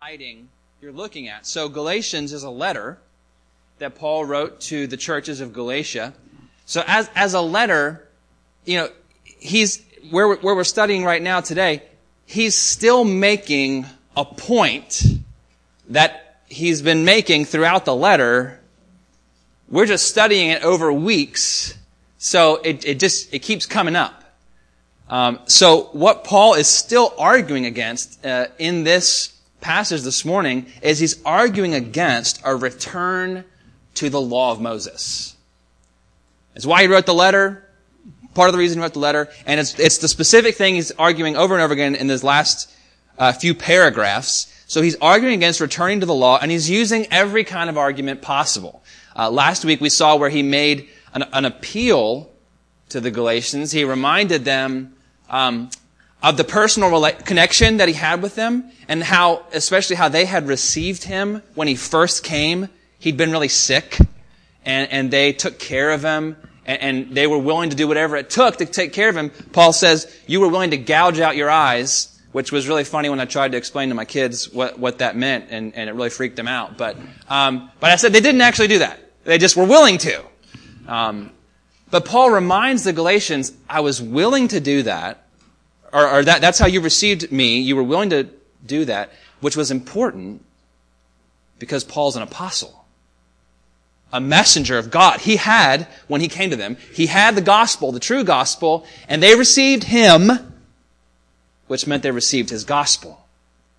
writing you're looking at. So Galatians is a letter that Paul wrote to the churches of Galatia. So as a letter, he's where we're studying right now today, he's still making a point that he's been making throughout the letter. We're just studying it over weeks, so it keeps coming up. So what Paul is still arguing against in this passage this morning is he's arguing against a return to the law of Moses. It's why he wrote the letter, part of the reason he wrote the letter, and it's the specific thing he's arguing over and over again in this last few paragraphs. So he's arguing against returning to the law, and he's using every kind of argument possible. Last week we saw where he made an appeal to the Galatians. He reminded them of the personal connection that he had with them, and especially how they had received him when he first came. He'd been really sick, and they took care of him, and they were willing to do whatever it took to take care of him. Paul says, you were willing to gouge out your eyes, which was really funny when I tried to explain to my kids what that meant, and it really freaked them out. But I said they didn't actually do that. They just were willing to. But Paul reminds the Galatians, I was willing to do that, or that's how you received me. You were willing to do that, which was important because Paul's an apostle, a messenger of God. He had, when he came to them, he had the gospel, the true gospel, and they received him, which meant they received his gospel.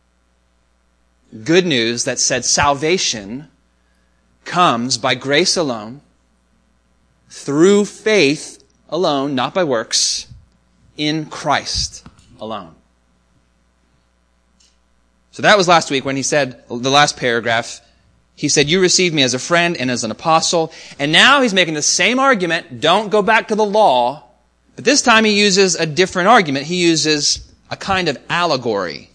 Good news that said salvation comes by grace alone, through faith alone, not by works, in Christ alone. So that was last week when he said, the last paragraph, he said, you received me as a friend and as an apostle. And now he's making the same argument, don't go back to the law, but this time he uses a different argument. He uses a kind of allegory.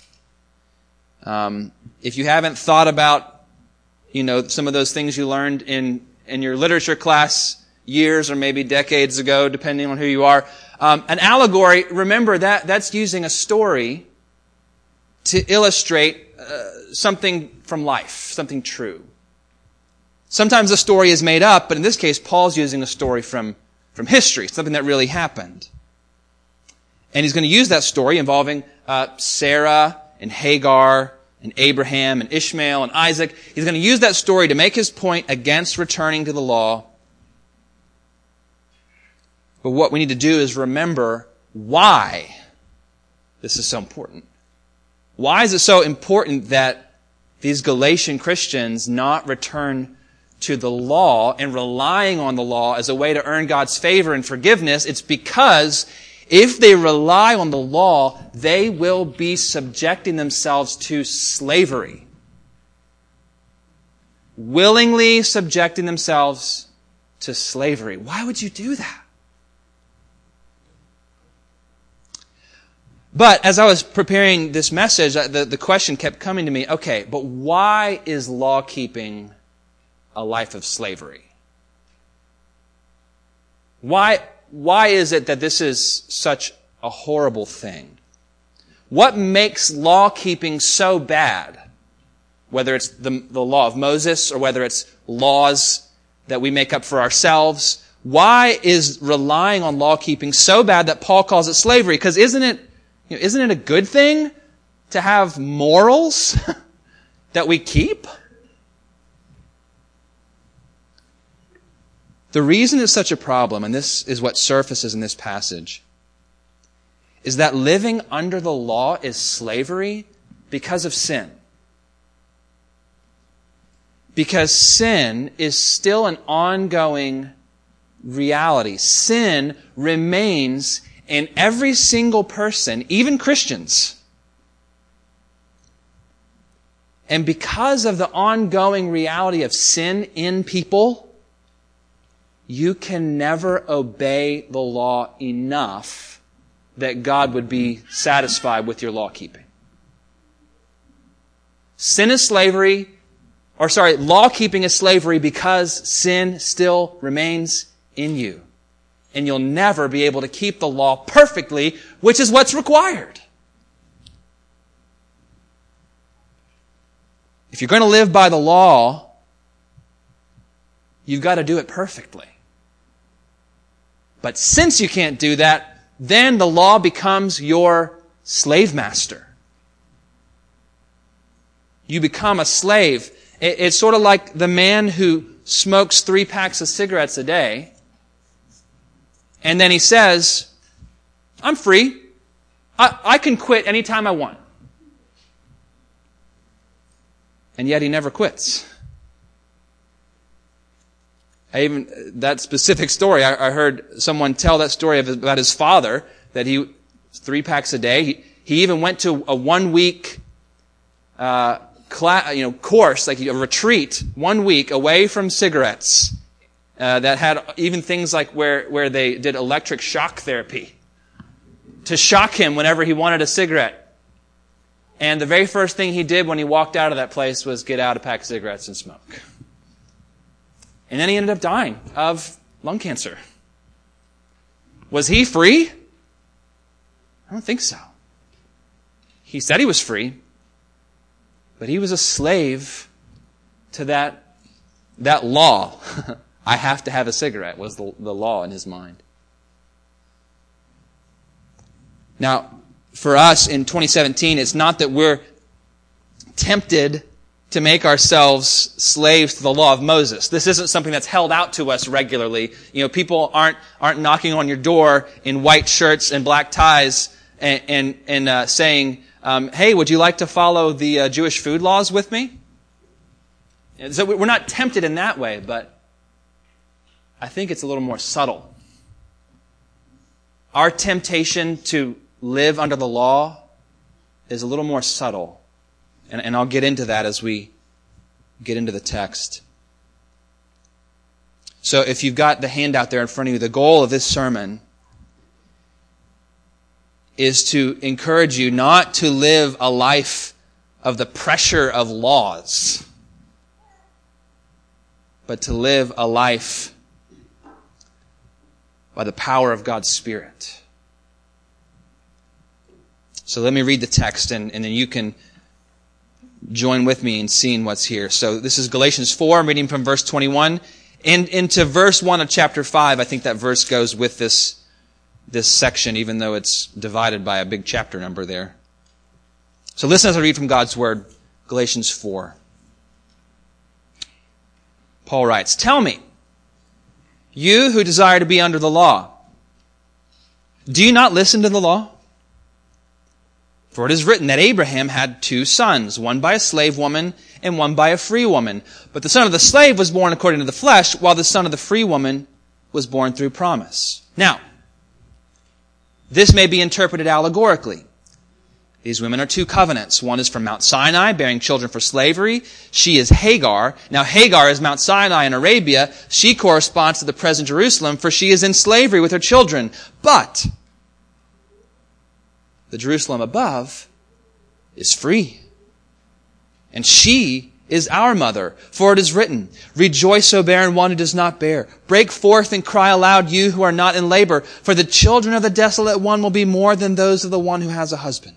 If you haven't thought about, some of those things you learned in your literature class years or maybe decades ago, depending on who you are, an allegory, remember that's using a story to illustrate something from life, something true. Sometimes the story is made up, but in this case, Paul's using a story from history, something that really happened. And he's going to use that story involving Sarah and Hagar and Abraham and Ishmael and Isaac. He's going to use that story to make his point against returning to the law. But what we need to do is remember why this is so important. Why is it so important that these Galatian Christians not return to the law and relying on the law as a way to earn God's favor and forgiveness? It's because if they rely on the law, they will be subjecting themselves to slavery. Willingly subjecting themselves to slavery. Why would you do that? But as I was preparing this message, the question kept coming to me, okay, but why is law-keeping a life of slavery? Why is it that this is such a horrible thing? What makes law-keeping so bad? Whether it's the law of Moses or whether it's laws that we make up for ourselves. Why is relying on law-keeping so bad that Paul calls it slavery? Because isn't it a good thing to have morals that we keep? The reason it's such a problem, and this is what surfaces in this passage, is that living under the law is slavery because of sin. Because sin is still an ongoing reality. Sin remains in every single person, even Christians. And because of the ongoing reality of sin in people, you can never obey the law enough that God would be satisfied with your law keeping. Law keeping is slavery because sin still remains in you. And you'll never be able to keep the law perfectly, which is what's required. if you're going to live by the law, you've got to do it perfectly. But since you can't do that, then the law becomes your slave master. You become a slave. It's sort of like the man who smokes 3 packs of cigarettes a day, and then he says, I'm free. I can quit anytime I want. And yet he never quits. That specific story, I heard someone tell that story about his father, that 3 packs a day. He even went to a 1-week course, like a retreat, 1 week away from cigarettes, that had even things like where they did electric shock therapy to shock him whenever he wanted a cigarette. And the very first thing he did when he walked out of that place was get out a pack of cigarettes and smoke. And then he ended up dying of lung cancer. Was he free? I don't think so. He said he was free, but he was a slave to that law. I have to have a cigarette was the law in his mind. Now, for us in 2017, it's not that we're tempted to make ourselves slaves to the law of Moses. This isn't something that's held out to us regularly. People aren't knocking on your door in white shirts and black ties and saying, hey, would you like to follow the Jewish food laws with me? So we're not tempted in that way, but I think it's a little more subtle. Our temptation to live under the law is a little more subtle. And I'll get into that as we get into the text. So if you've got the handout there in front of you, the goal of this sermon is to encourage you not to live a life of the pressure of laws, but to live a life by the power of God's Spirit. So let me read the text and then you can join with me in seeing what's here. So this is Galatians 4, I'm reading from verse 21. And into verse 1 of chapter 5, I think that verse goes with this section, even though it's divided by a big chapter number there. So listen as I read from God's Word, Galatians 4. Paul writes, "Tell me, you who desire to be under the law, do you not listen to the law? For it is written that Abraham had 2 sons, one by a slave woman and one by a free woman. But the son of the slave was born according to the flesh, while the son of the free woman was born through promise. Now, this may be interpreted allegorically. These women are 2 covenants. One is from Mount Sinai, bearing children for slavery. She is Hagar. Now, Hagar is Mount Sinai in Arabia. She corresponds to the present Jerusalem, for she is in slavery with her children. But the Jerusalem above is free. And she is our mother. For it is written, 'Rejoice, O barren one who does not bear. Break forth and cry aloud, you who are not in labor. For the children of the desolate one will be more than those of the one who has a husband.'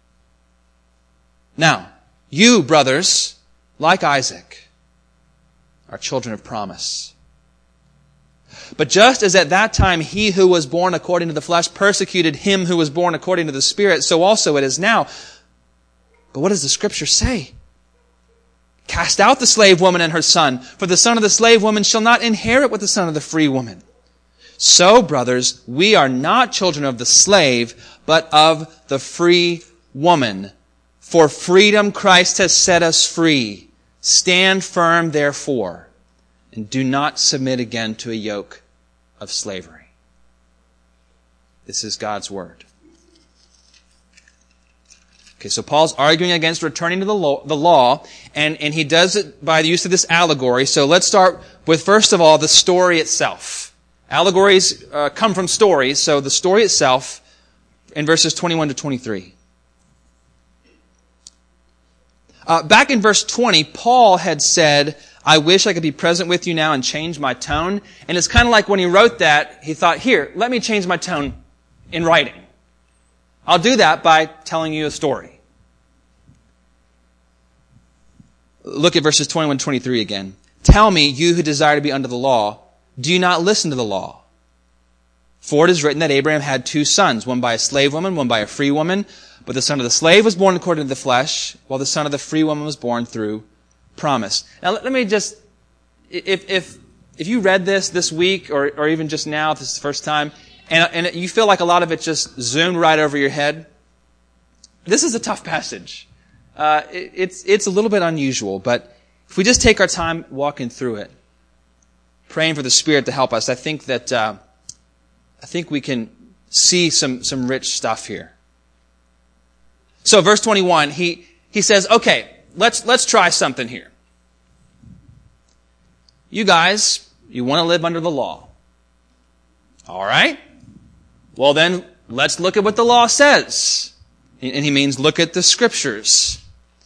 Now, you, brothers, like Isaac, are children of promise. But just as at that time he who was born according to the flesh persecuted him who was born according to the Spirit, so also it is now. But what does the Scripture say? Cast out the slave woman and her son, for the son of the slave woman shall not inherit with the son of the free woman. So, brothers, we are not children of the slave, but of the free woman. For freedom Christ has set us free. Stand firm, therefore, and do not submit again to a yoke of slavery." This is God's Word. Okay, so Paul's arguing against returning to the law, and he does it by the use of this allegory. So let's start with, first of all, the story itself. Allegories come from stories, so the story itself in verses 21 to 23. Back in verse 20, Paul had said, "I wish I could be present with you now and change my tone." And it's kind of like when he wrote that, he thought, here, let me change my tone in writing. I'll do that by telling you a story. Look at verses 21 and 23 again. Tell me, you who desire to be under the law, do you not listen to the law? For it is written that Abraham had 2 sons, one by a slave woman, one by a free woman. But the son of the slave was born according to the flesh, while the son of the free woman was born through promise. Now let me just, if you read this week, or even just now, if this is the first time, and you feel like a lot of it just zoomed right over your head, this is a tough passage. It's a little bit unusual, but if we just take our time walking through it, praying for the Spirit to help us, I think we can see some rich stuff here. So verse 21, he says, okay, let's try something here. You guys, you want to live under the law. All right? Well then, let's look at what the law says. And he means look at the Scriptures.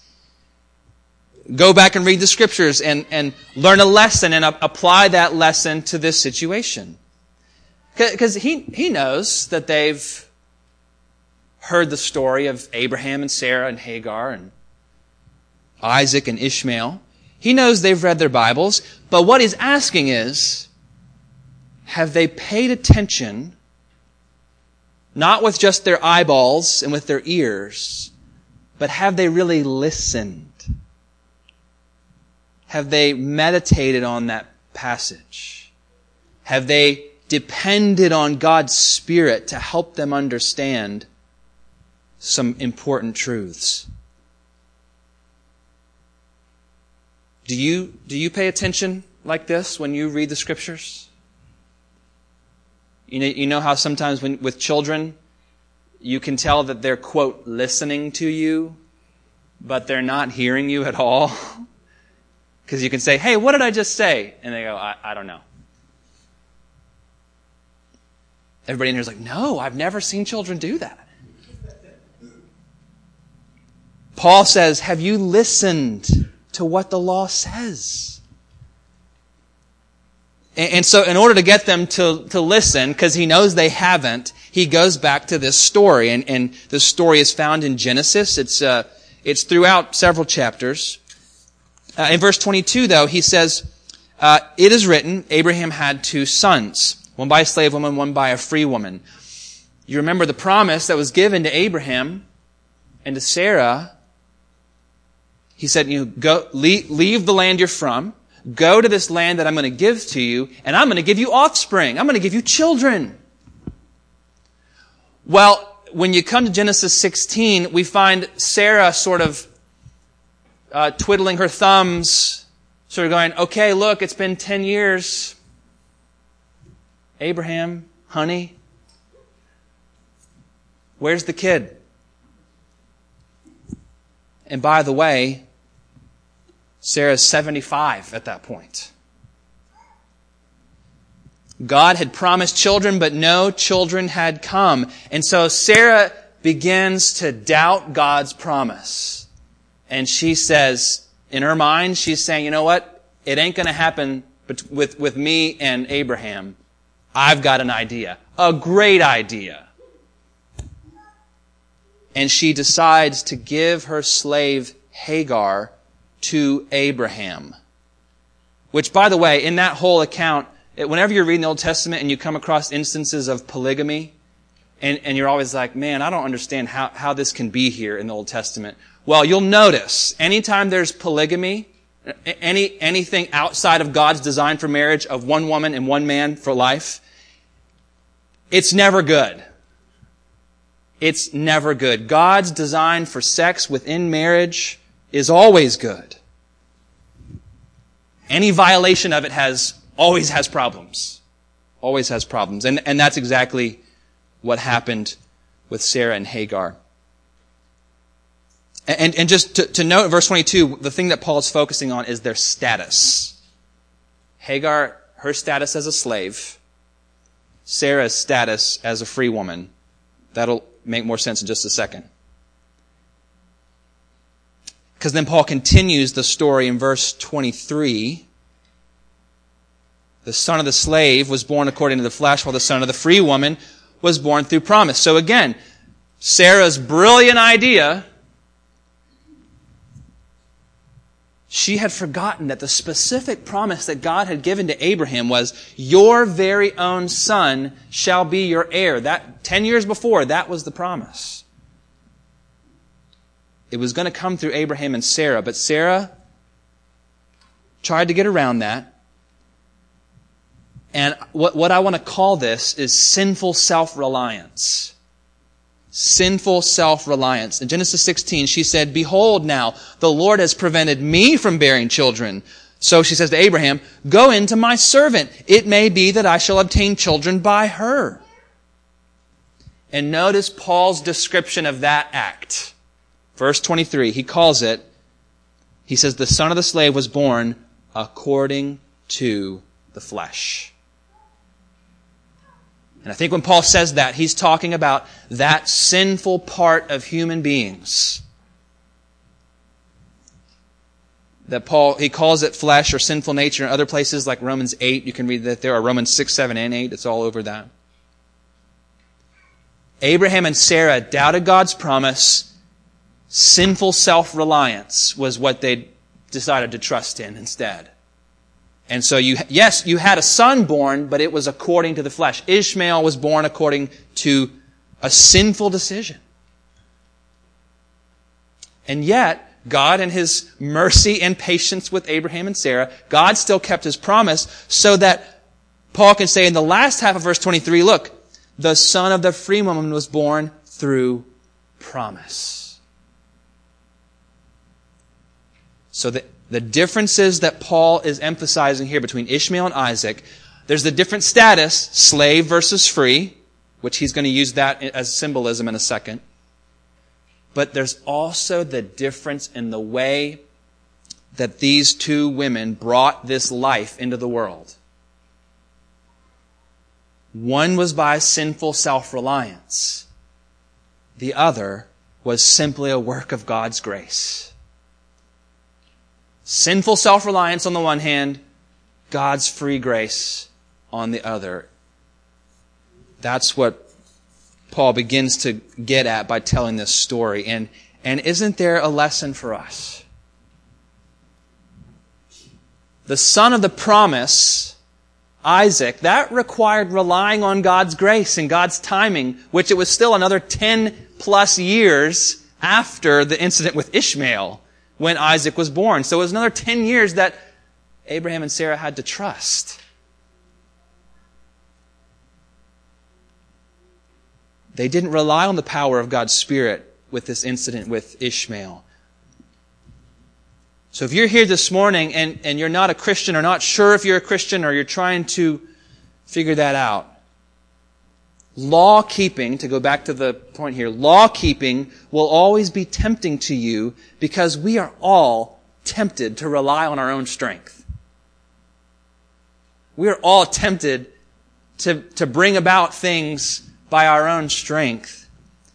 Go back and read the Scriptures and learn a lesson and apply that lesson to this situation. Because he knows that they've heard the story of Abraham and Sarah and Hagar and Isaac and Ishmael. He knows they've read their Bibles. But what he's asking is, have they paid attention, not with just their eyeballs and with their ears, but have they really listened? Have they meditated on that passage? Have they depended on God's Spirit to help them understand some important truths? Do you pay attention like this when you read the Scriptures? You know how sometimes with children, you can tell that they're, quote, listening to you, but they're not hearing you at all? Because you can say, hey, what did I just say? And they go, I don't know. Everybody in here is like, no, I've never seen children do that. Paul says, have you listened to what the law says? And so in order to get them to listen, because he knows they haven't, he goes back to this story. And the story is found in Genesis. It's throughout several chapters. In verse 22, though, he says, it is written, Abraham had 2 sons, one by a slave woman, one by a free woman. You remember the promise that was given to Abraham and to Sarah. He said, go leave the land you're from, go to this land that I'm going to give to you, and I'm going to give you offspring. I'm going to give you children. Well, when you come to Genesis 16, we find Sarah sort of twiddling her thumbs, sort of going, okay, look, it's been 10 years. Abraham, honey, where's the kid? And by the way, Sarah's 75 at that point. God had promised children, but no children had come. And so Sarah begins to doubt God's promise. And she says, in her mind, she's saying, you know what? It ain't going to happen with me and Abraham. I've got an idea. A great idea. And she decides to give her slave Hagar to Abraham. Which, by the way, in that whole account, whenever you're reading the Old Testament and you come across instances of polygamy, and you're always like, man, I don't understand how this can be here in the Old Testament. Well, you'll notice, anytime there's polygamy, anything outside of God's design for marriage of one woman and one man for life, it's never good. It's never good. God's design for sex within marriage is always good. Any violation of it always has problems. Always has problems. And that's exactly what happened with Sarah and Hagar. And just to note, verse 22, the thing that Paul is focusing on is their status. Hagar, her status as a slave. Sarah's status as a free woman. That'll make more sense in just a second. Because then Paul continues the story in verse 23. The son of the slave was born according to the flesh, while the son of the free woman was born through promise. So again, Sarah's brilliant idea, she had forgotten that the specific promise that God had given to Abraham was, your very own son shall be your heir. That 10 years before, that was the promise. It was going to come through Abraham and Sarah, but Sarah tried to get around that. And what I want to call this is sinful self-reliance. Sinful self-reliance. In Genesis 16, she said, behold now, the Lord has prevented me from bearing children. So she says to Abraham, go into my servant. It may be that I shall obtain children by her. And notice Paul's description of that act. Verse 23, he says, the son of the slave was born according to the flesh. And I think when Paul says that, he's talking about that sinful part of human beings. He calls it flesh or sinful nature in other places like Romans 8. You can read that there, or Romans 6, 7, and 8. It's all over that. Abraham and Sarah doubted God's promise. Sinful self-reliance was what they decided to trust in instead. And so you had a son born, but it was according to the flesh. Ishmael was born according to a sinful decision. And yet, God in His mercy and patience with Abraham and Sarah, God still kept His promise so that Paul can say in the last half of verse 23, look, the son of the free woman was born through promise. So the differences that Paul is emphasizing here between Ishmael and Isaac, there's the different status, slave versus free, which he's going to use that as symbolism in a second. But there's also the difference in the way that these two women brought this life into the world. One was by sinful self-reliance. The other was simply a work of God's grace. Sinful self-reliance on the one hand, God's free grace on the other. That's what Paul begins to get at by telling this story. And isn't there a lesson for us? The son of the promise, Isaac, that required relying on God's grace and God's timing, which it was still another 10 plus years after the incident with Ishmael when Isaac was born. So it was another 10 years that Abraham and Sarah had to trust. They didn't rely on the power of God's Spirit with this incident with Ishmael. So if you're here this morning and you're not a Christian or not sure if you're a Christian or you're trying to figure that out, law-keeping, to go back to the point here, law-keeping will always be tempting to you because we are all tempted to rely on our own strength. We are all tempted to bring about things by our own strength.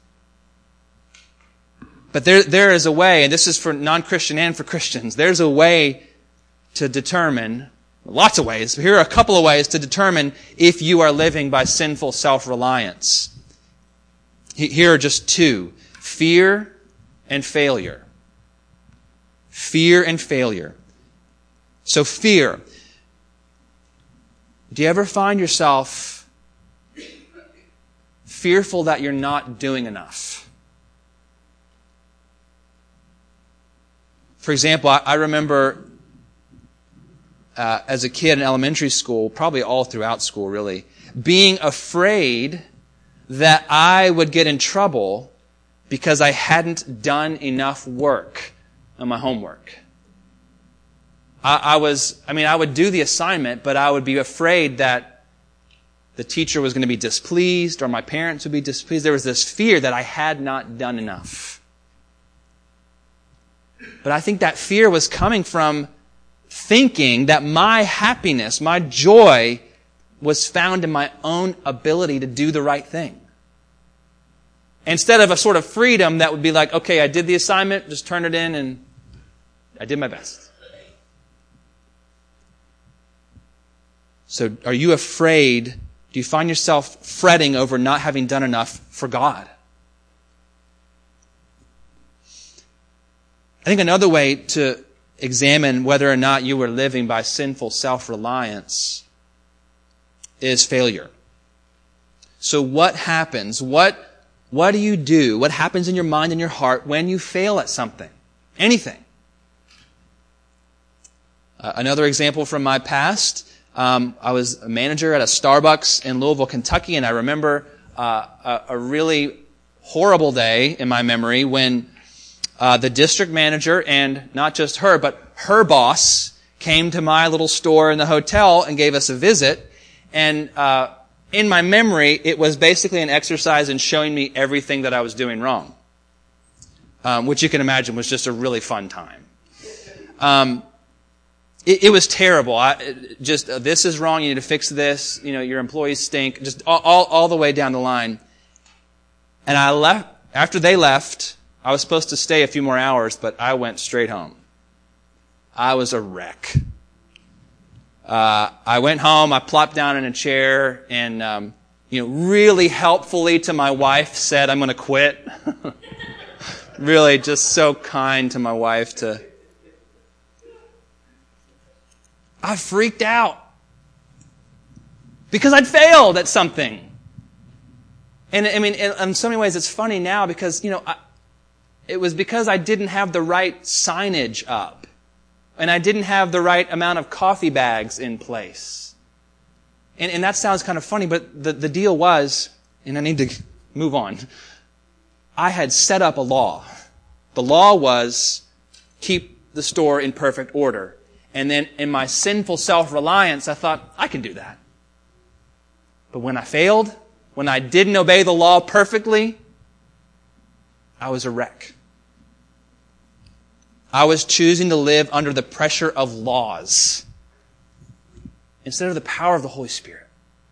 But there is a way, and this is for non-Christian and for Christians, there's a way to determine, lots of ways, but here are a couple of ways to determine if you are living by sinful self-reliance. Here are just two. Fear and failure. Fear and failure. So fear. Do you ever find yourself fearful that you're not doing enough? For example, I remember as a kid in elementary school, probably all throughout school really, being afraid that I would get in trouble because I hadn't done enough work on my homework. I would do the assignment, but I would be afraid that the teacher was going to be displeased or my parents would be displeased. There was this fear that I had not done enough. But I think that fear was coming from thinking that my happiness, my joy, was found in my own ability to do the right thing. Instead of a sort of freedom that would be like, okay, I did the assignment, just turn it in, and I did my best. So are you afraid? Do you find yourself fretting over not having done enough for God? I think another way to examine whether or not you were living by sinful self-reliance is failure. So what happens? What do you do? What happens in your mind and your heart when you fail at something? Anything. Another example from my past, I was a manager at a Starbucks in Louisville, Kentucky, and I remember a really horrible day in my memory when the district manager, and not just her, but her boss, came to my little store in the hotel and gave us a visit. And in my memory, it was basically an exercise in showing me everything that I was doing wrong, which you can imagine was just a really fun time. It was terrible. This is wrong. You need to fix this. Your employees stink. Just all the way down the line. And I left. After they left, I was supposed to stay a few more hours, but I went straight home. I was a wreck. I went home. I plopped down in a chair, and really helpfully to my wife said, "I'm going to quit." Really, just so kind to my wife to. I freaked out because I'd failed at something. And I mean, in so many ways, it's funny now because, it was because I didn't have the right signage up. And I didn't have the right amount of coffee bags in place. And that sounds kind of funny, but the deal was, and I need to move on, I had set up a law. The law was keep the store in perfect order. And then in my sinful self-reliance, I thought, I can do that. But when I failed, when I didn't obey the law perfectly, I was a wreck. I was choosing to live under the pressure of laws instead of the power of the Holy Spirit.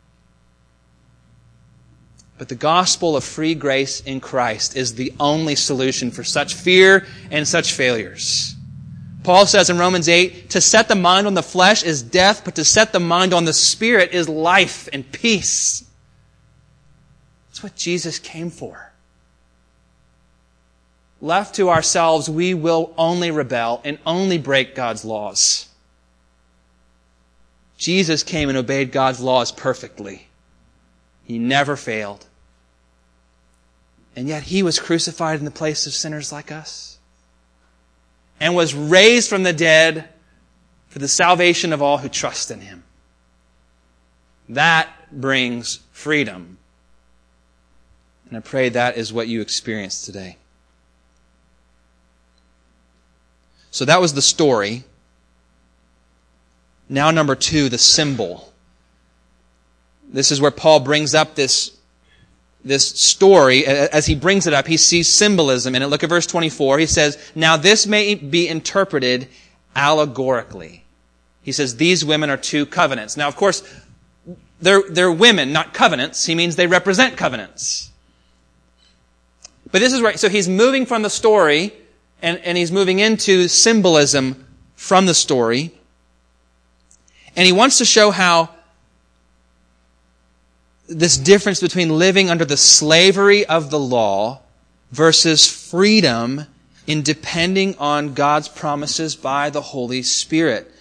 But the gospel of free grace in Christ is the only solution for such fear and such failures. Paul says in Romans 8, to set the mind on the flesh is death, but to set the mind on the Spirit is life and peace. That's what Jesus came for. Left to ourselves, we will only rebel and only break God's laws. Jesus came and obeyed God's laws perfectly. He never failed. And yet He was crucified in the place of sinners like us. And was raised from the dead for the salvation of all who trust in Him. That brings freedom. And I pray that is what you experience today. So that was the story. Now number 2, the symbol. This is where Paul brings up this story. As he brings it up, he sees symbolism in it. Look at verse 24. He says, now this may be interpreted allegorically. He says, these women are 2 covenants. Now, of course, they're women, not covenants. He means they represent covenants. But this is right. So he's moving from the story, and he's moving into symbolism from the story. And he wants to show how this difference between living under the slavery of the law versus freedom in depending on God's promises by the Holy Spirit.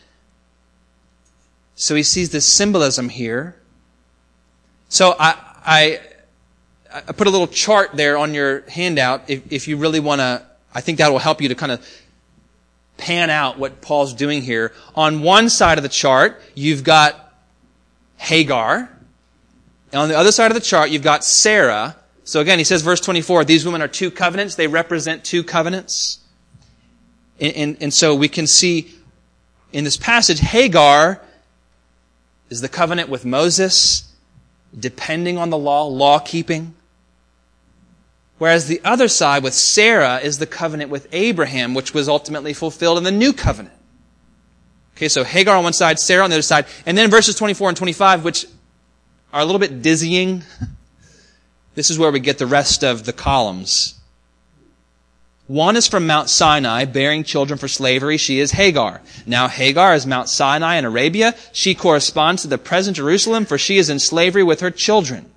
So he sees this symbolism here. So I put a little chart there on your handout if you really want to. I think that will help you to kind of pan out what Paul's doing here. On one side of the chart, you've got Hagar. And on the other side of the chart, you've got Sarah. So again, he says, verse 24, these women are 2 covenants. They represent 2 covenants. And so we can see in this passage, Hagar is the covenant with Moses, depending on the law keeping. Whereas the other side with Sarah is the covenant with Abraham, which was ultimately fulfilled in the new covenant. Okay, so Hagar on one side, Sarah on the other side. And then verses 24 and 25, which are a little bit dizzying. This is where we get the rest of the columns. One is from Mount Sinai, bearing children for slavery. She is Hagar. Now Hagar is Mount Sinai in Arabia. She corresponds to the present Jerusalem, for she is in slavery with her children.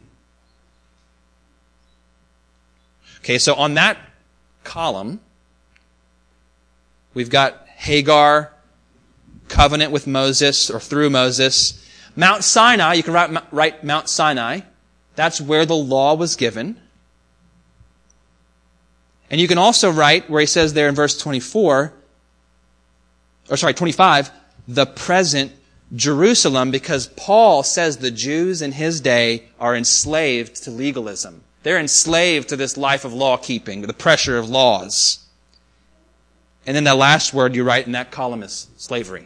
Okay, so on that column, we've got Hagar, covenant with Moses or through Moses. Mount Sinai, you can write Mount Sinai. That's where the law was given. And you can also write where he says there in verse 25, the present Jerusalem, because Paul says the Jews in his day are enslaved to legalism. They're enslaved to this life of law keeping, the pressure of laws. And then the last word you write in that column is slavery.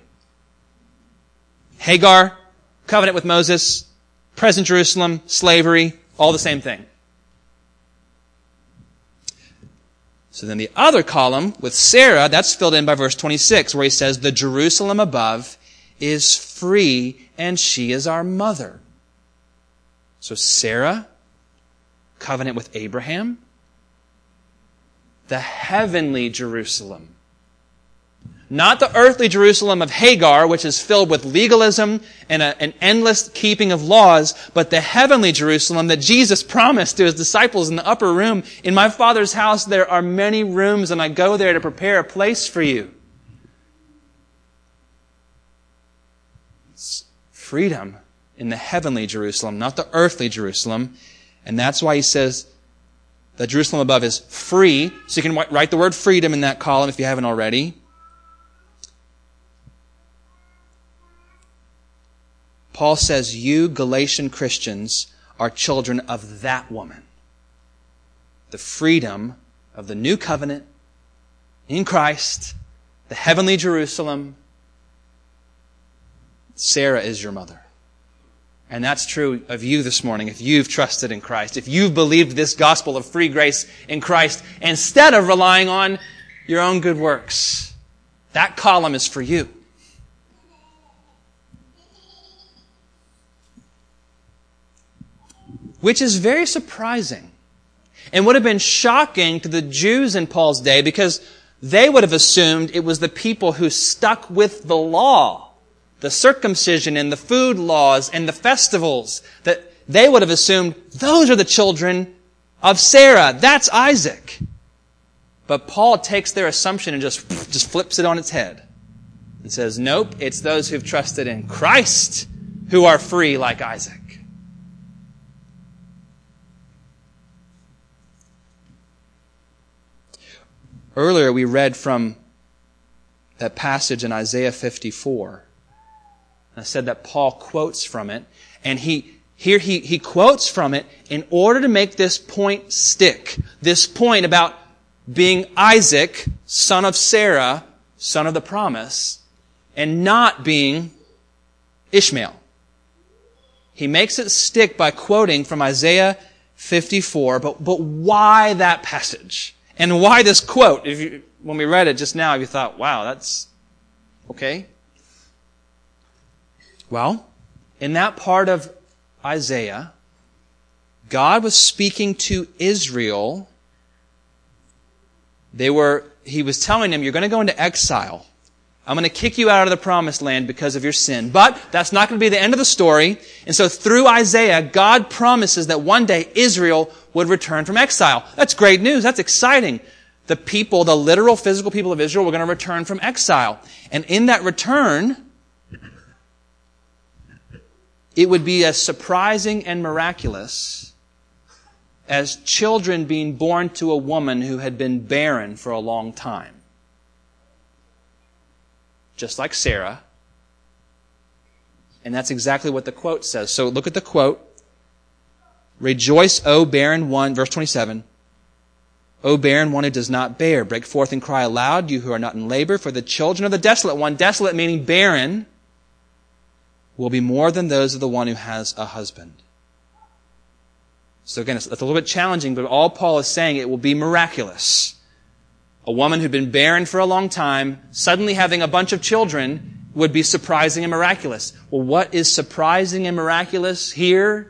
Hagar, covenant with Moses, present Jerusalem, slavery, all the same thing. So then the other column with Sarah, that's filled in by verse 26, where he says, the Jerusalem above is free and she is our mother. So Sarah, covenant with Abraham, the heavenly Jerusalem. Not the earthly Jerusalem of Hagar, which is filled with legalism and an endless keeping of laws, but the heavenly Jerusalem that Jesus promised to his disciples in the upper room. In my Father's house there are many rooms, and I go there to prepare a place for you. It's freedom in the heavenly Jerusalem, not the earthly Jerusalem. And that's why he says the Jerusalem above is free. So you can write the word freedom in that column if you haven't already. Paul says, you Galatian Christians are children of that woman. The freedom of the new covenant in Christ, the heavenly Jerusalem. Sarah is your mother. And that's true of you this morning if you've trusted in Christ, if you've believed this gospel of free grace in Christ instead of relying on your own good works. That column is for you. Which is very surprising and would have been shocking to the Jews in Paul's day because they would have assumed it was the people who stuck with the law, the circumcision and the food laws and the festivals, that they would have assumed those are the children of Sarah. That's Isaac. But Paul takes their assumption and just flips it on its head and says, nope, it's those who've trusted in Christ who are free like Isaac. Earlier we read from that passage in Isaiah 54. I said that Paul quotes from it. And he quotes from it in order to make this point stick. This point about being Isaac, son of Sarah, son of the promise, and not being Ishmael. He makes it stick by quoting from Isaiah 54. But why that passage? And why this quote? When we read it just now, you thought, wow, that's okay. Well, in that part of Isaiah, God was speaking to Israel. He was telling them, you're going to go into exile. I'm going to kick you out of the promised land because of your sin. But that's not going to be the end of the story. And so through Isaiah, God promises that one day Israel would return from exile. That's great news. That's exciting. The people, the literal physical people of Israel, were going to return from exile. And in that return, it would be as surprising and miraculous as children being born to a woman who had been barren for a long time. Just like Sarah. And that's exactly what the quote says. So look at the quote. Rejoice, O barren one, verse 27. O barren one who does not bear, break forth and cry aloud, you who are not in labor, for the children of the desolate one, desolate meaning barren, will be more than those of the one who has a husband. So again, it's a little bit challenging, but all Paul is saying, it will be miraculous. A woman who'd been barren for a long time, suddenly having a bunch of children, would be surprising and miraculous. Well, what is surprising and miraculous here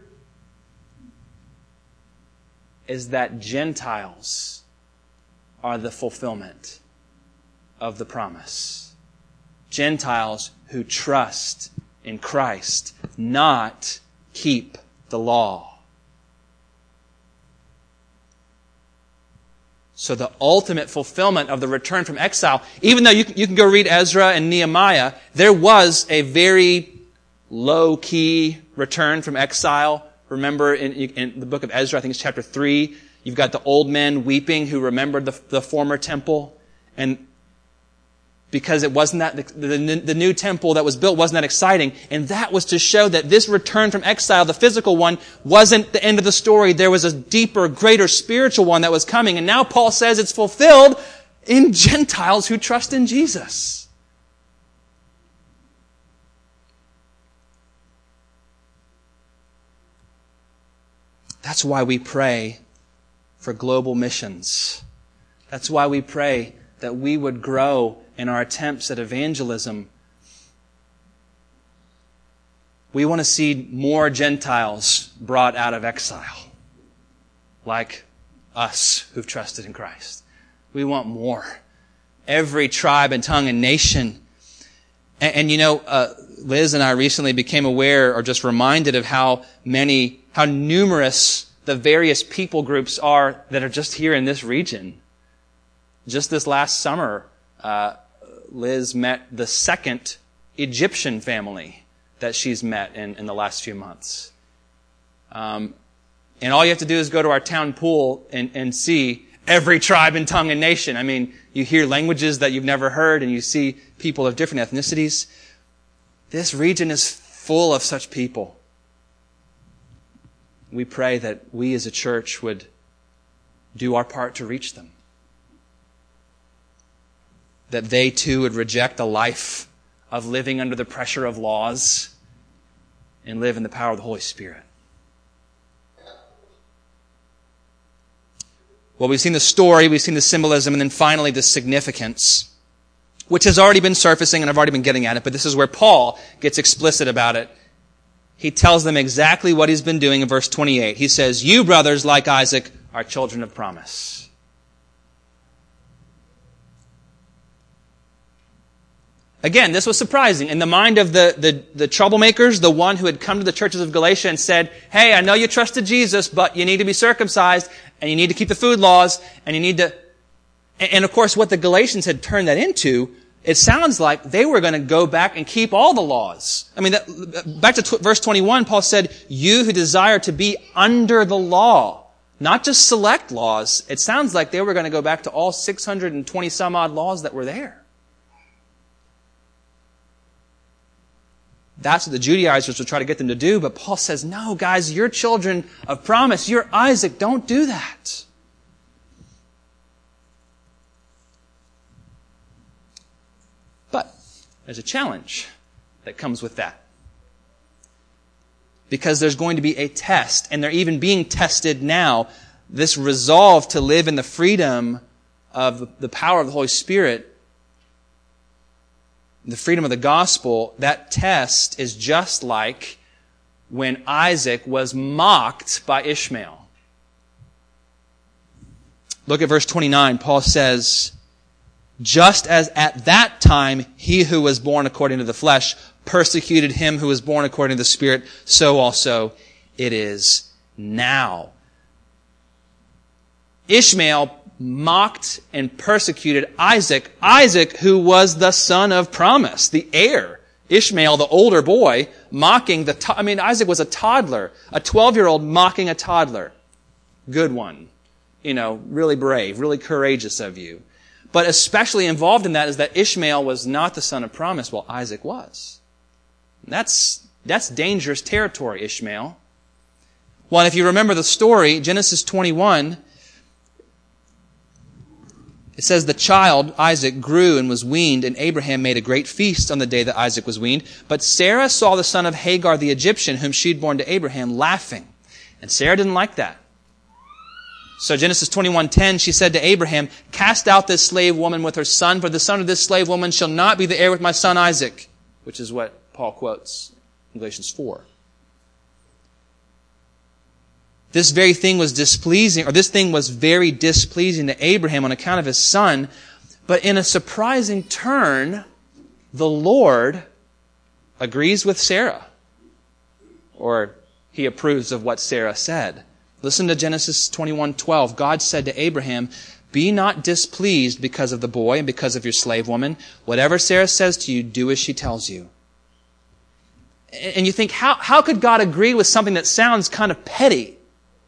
is that Gentiles are the fulfillment of the promise. Gentiles who trust in Christ, not keep the law. So the ultimate fulfillment of the return from exile, even though you can go read Ezra and Nehemiah, there was a very low-key return from exile. Remember in the book of Ezra, I think it's chapter 3, you've got the old men weeping who remembered the former temple. And because it wasn't that, the new temple that was built wasn't that exciting. And that was to show that this return from exile, the physical one, wasn't the end of the story. There was a deeper, greater spiritual one that was coming. And now Paul says it's fulfilled in Gentiles who trust in Jesus. That's why we pray for global missions. That's why we pray that we would grow in our attempts at evangelism. We want to see more Gentiles brought out of exile, like us who've trusted in Christ. We want more. Every tribe and tongue and nation. And Liz and I recently became aware or just reminded of how numerous the various people groups are that are just here in this region. Just this last summer, Liz met the second Egyptian family that she's met in the last few months. And all you have to do is go to our town pool and see every tribe and tongue and nation. I mean, you hear languages that you've never heard and you see people of different ethnicities. This region is full of such people. We pray that we as a church would do our part to reach them. That they too would reject a life of living under the pressure of laws and live in the power of the Holy Spirit. Well, we've seen the story, we've seen the symbolism, and then finally the significance, which has already been surfacing, and I've already been getting at it, but this is where Paul gets explicit about it. He tells them exactly what he's been doing in verse 28. He says, "You, brothers, like Isaac, are children of promise." Again, this was surprising. In the mind of the troublemakers, the one who had come to the churches of Galatia and said, "Hey, I know you trusted Jesus, but you need to be circumcised, and you need to keep the food laws, and you need to..." And of course, what the Galatians had turned that into, it sounds like they were going to go back and keep all the laws. I mean, back to verse 21, Paul said, "You who desire to be under the law," not just select laws. It sounds like they were going to go back to all 620 some odd laws that were there. That's what the Judaizers would try to get them to do, but Paul says, no, guys, you're children of promise. You're Isaac. Don't do that. But there's a challenge that comes with that. Because there's going to be a test, and they're even being tested now. This resolve to live in the freedom of the power of the Holy Spirit, the freedom of the gospel, that test is just like when Isaac was mocked by Ishmael. Look at verse 29. Paul says, "Just as at that time he who was born according to the flesh persecuted him who was born according to the Spirit, so also it is now." Ishmael mocked and persecuted Isaac. Isaac, who was the son of promise, the heir. Ishmael, the older boy, mocking Isaac was a toddler, a 12-year-old mocking a toddler. Good one. Really brave, really courageous of you. But especially involved in that is that Ishmael was not the son of promise, while Isaac was. That's dangerous territory, Ishmael. Well, and if you remember the story, Genesis 21, it says, "The child, Isaac, grew and was weaned, and Abraham made a great feast on the day that Isaac was weaned. But Sarah saw the son of Hagar the Egyptian, whom she'd borne to Abraham, laughing. And Sarah didn't like that. So Genesis 21:10, she said to Abraham, 'Cast out this slave woman with her son, for the son of this slave woman shall not be the heir with my son Isaac,'" which is what Paul quotes in Galatians 4. This very thing was displeasing, or this thing was very displeasing to Abraham on account of his son. But in a surprising turn, the Lord agrees with Sarah. Or he approves of what Sarah said. Listen to Genesis 21:12. God said to Abraham, Be not displeased because of the boy and because of your slave woman. Whatever Sarah says to you, do as she tells you. And you think, how could God agree with something that sounds kind of petty?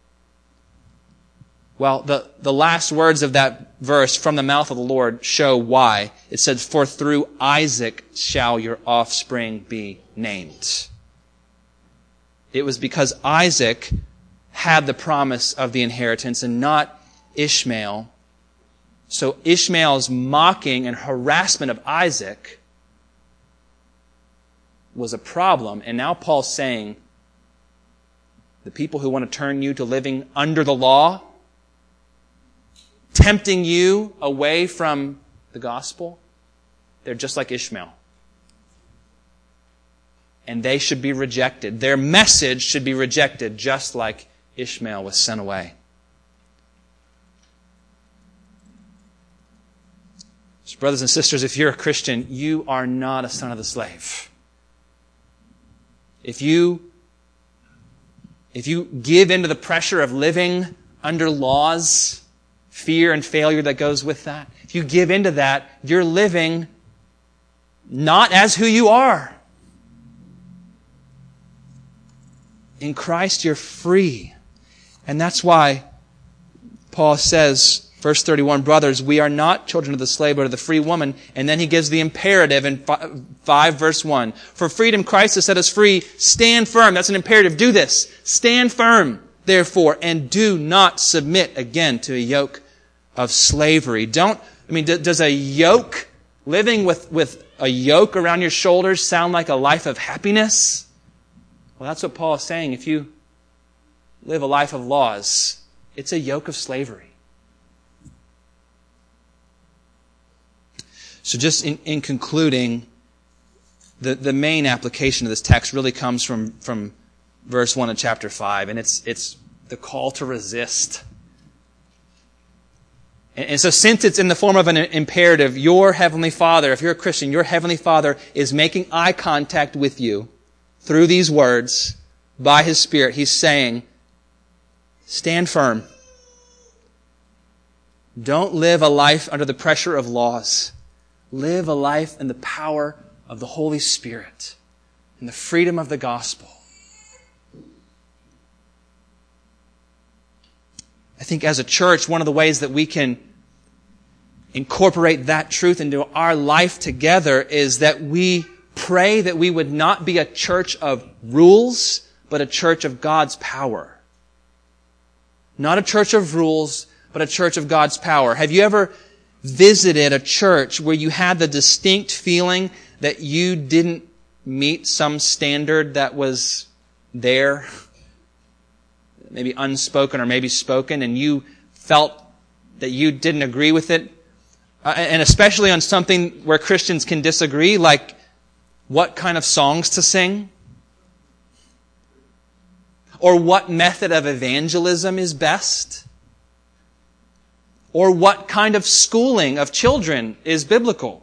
Well, the last words of that verse from the mouth of the Lord show why. It says, for through Isaac shall your offspring be named. It was because Isaac had the promise of the inheritance and not Ishmael. So Ishmael's mocking and harassment of Isaac was a problem. And now Paul's saying, the people who want to turn you to living under the law, tempting you away from the gospel, they're just like Ishmael. And they should be rejected. Their message should be rejected, just like Ishmael was sent away. So, brothers and sisters, if you're a Christian, you are not a son of the slave. If you give into the pressure of living under laws, fear and failure that goes with that, if you give into that, you're living not as who you are. In Christ, you're free. And that's why Paul says, verse 31, brothers, we are not children of the slave, but of the free woman. And then he gives the imperative in 5 verse 1. For freedom Christ has set us free. Stand firm. That's an imperative. Do this. Stand firm, therefore, and do not submit again to a yoke of slavery. Does a yoke, living with a yoke around your shoulders, sound like a life of happiness? Well, that's what Paul is saying. If you live a life of laws, it's a yoke of slavery. So just in concluding, the main application of this text really comes from verse 1 of chapter 5, and it's the call to resist. And so since it's in the form of an imperative, your Heavenly Father, if you're a Christian, your Heavenly Father is making eye contact with you through these words by His Spirit. He's saying, stand firm. Don't live a life under the pressure of laws. Live a life in the power of the Holy Spirit and the freedom of the gospel. I think as a church, one of the ways that we can incorporate that truth into our life together is that we pray that we would not be a church of rules, but a church of God's power. Not a church of rules, but a church of God's power. Have you ever visited a church where you had the distinct feeling that you didn't meet some standard that was there, maybe unspoken or maybe spoken, and you felt that you didn't agree with it? And especially on something where Christians can disagree, like what kind of songs to sing, or what method of evangelism is best, or what kind of schooling of children is biblical,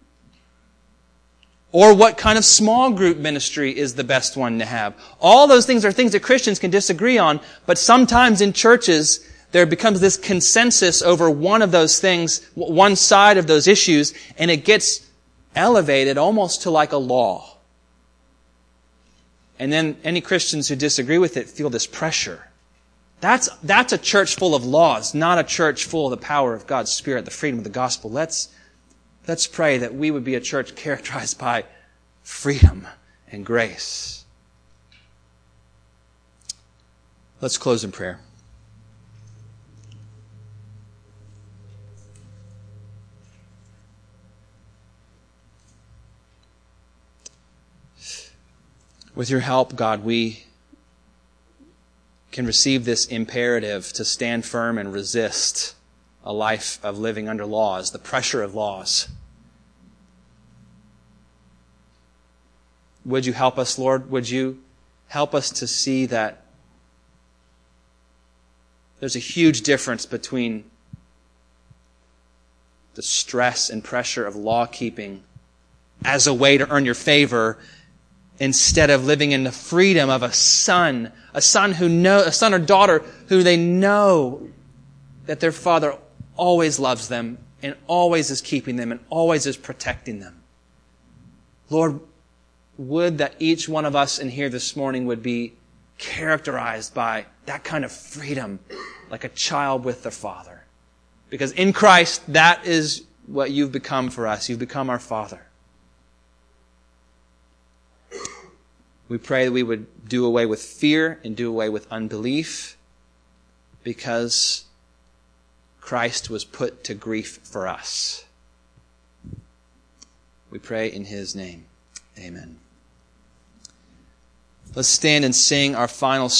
or what kind of small group ministry is the best one to have. All those things are things that Christians can disagree on, but sometimes in churches there becomes this consensus over one of those things, one side of those issues, and it gets elevated almost to like a law. And then any Christians who disagree with it feel this pressure. That's a church full of laws, not a church full of the power of God's Spirit, the freedom of the gospel. Let's pray that we would be a church characterized by freedom and grace. Let's close in prayer. With your help, God, we can receive this imperative to stand firm and resist a life of living under laws, the pressure of laws. Would you help us, Lord? Would you help us to see that there's a huge difference between the stress and pressure of law-keeping as a way to earn your favor instead of living in the freedom of a son or daughter who they know that their father always loves them and always is keeping them and always is protecting them. Lord, would that each one of us in here this morning would be characterized by that kind of freedom, like a child with their father. Because in Christ, that is what you've become for us. You've become our Father. We pray that we would do away with fear and do away with unbelief, because Christ was put to grief for us. We pray in His name. Amen. Let's stand and sing our final